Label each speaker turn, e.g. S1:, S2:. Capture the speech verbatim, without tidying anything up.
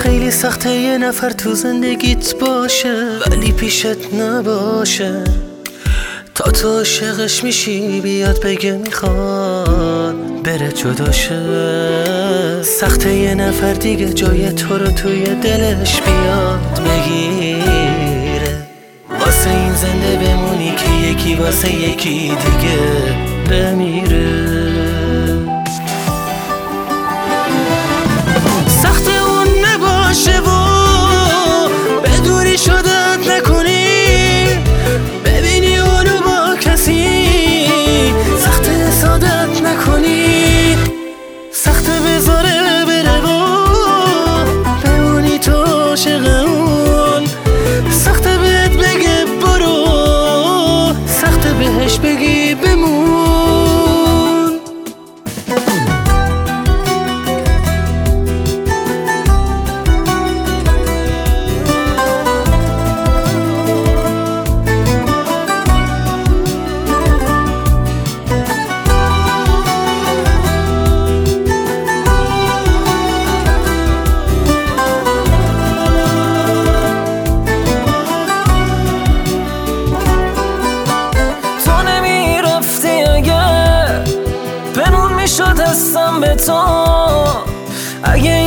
S1: خیلی سخته یه نفر تو زندگیت باشه ولی پیشت نباشه، تا تو عاشقش میشی بیاد بگه میخواد بره جداشه. سخته یه نفر دیگه جای تو رو توی دلش بیاد بگیره، واسه این زنده بمونی که یکی واسه یکی دیگه بمیره. سخته اون نباشه و بدوری شدت نکنی، ببینی اونو با کسی، سخته سادت نکنی، سخته بذاره بره و بمونی تو عاشق اون، سخته بهت بگه برو، سخته بهش بگی بمون.
S2: شد هستم به تو اگه